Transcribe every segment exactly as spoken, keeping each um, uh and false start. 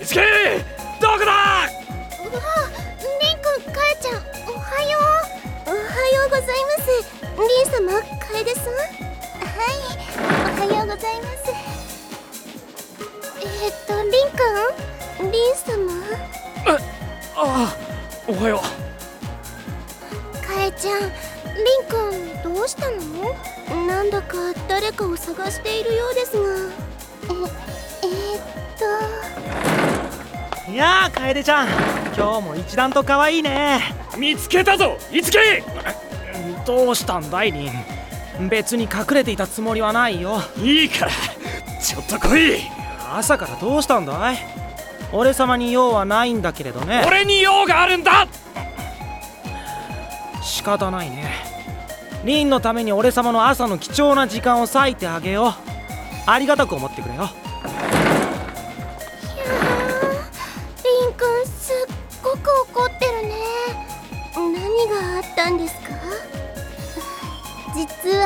いつけどこだ。 うわ、リンくん、かえちゃん、おはよう。おはようございます。リン様、楓さん。はい、おはようございます。えっと、リンくん、リン様。 ああ、おはよう。かえちゃん、リンくん、どうしたの？なんだか誰かを探しているようですが。え、えー、っと。 いやー、楓ちゃん、今日も一段と可愛いね。 見つけたぞ、いつけ。 どうしたんだい、リン。別に隠れていたつもりはないよ。 いいからちょっと来い。 朝からどうしたんだい。俺様に用はないんだけれどね。 俺に用があるんだ。 仕方ないね。リンのために俺様の朝の貴重な時間を割いてあげよう。ありがたく思ってくれよ。 リンくん、すっごく怒ってるね。何があったんですか？実は。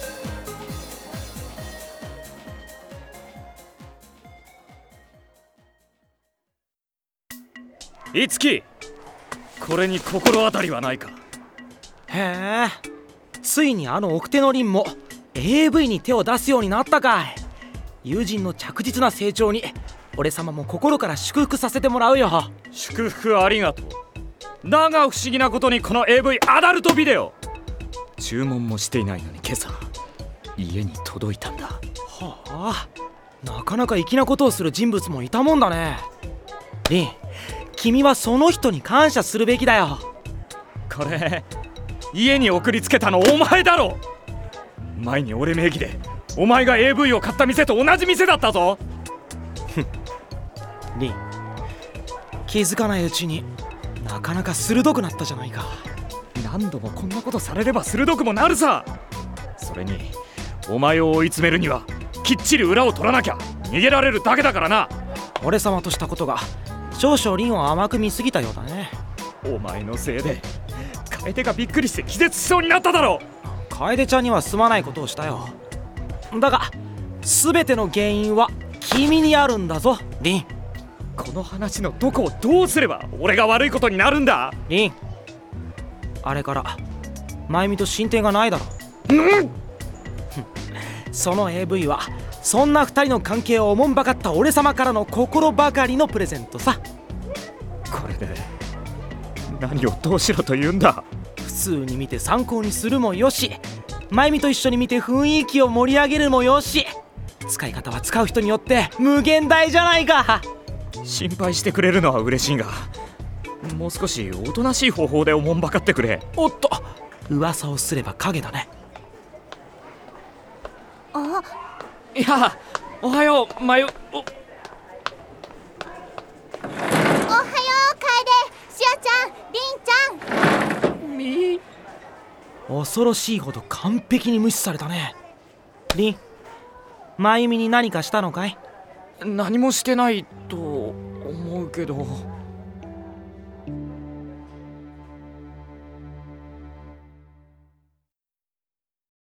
いつき、これに心当たりはないか。 へえ、ついにあの奥手のリンも エーブイ に手を出すようになったかい。友人の着実な成長に俺様も心から祝福させてもらうよ。 祝福ありがとう。だが不思議なことにこの エーブイ アダルトビデオ、注文もしていないのに今朝家に届いたんだ。 はあ、なかなか粋なことをする人物もいたもんだね。リン、君はその人に感謝するべきだよ。 これ家に送りつけたのお前だろ。前に俺名義でお前が エーブイ を買った店と同じ店だったぞ。 リン、気づかないうちになかなか鋭くなったじゃないか。 何度もこんなことされれば鋭くもなるさ。それにお前を追い詰めるにはきっちり裏を取らなきゃ逃げられるだけだからな。 俺様としたことが少々リンを甘く見すぎたようだね。 お前のせいで楓がびっくりして気絶しそうになっただろ。 楓ちゃんにはすまないことをしたよ。だが全ての原因は君にあるんだぞ、リン。 この話のどこをどうすれば俺が悪いことになるんだ。 リン、あれから真由美と進展がないだろ。 うん、 その エーブイ はそんな二人の関係をおもんばかった俺様からの心ばかりのプレゼントさ。 これで何をどうしろと言うんだ。 普通に見て参考にするもよし、真由美と一緒に見て雰囲気を盛り上げるもよし、使い方は使う人によって無限大じゃないか。 心配してくれるのは嬉しいが、もう少しおとなしい方法でおもんばかってくれ。 おっと、噂をすれば影だね。 あ、 いや、おはよう、まゆ。おおはよう、楓、しあちゃん、りんちゃん。 み恐ろしいほど完璧に無視されたね。リン、真由美に何かしたのかい？ 何もしてないと思うけど。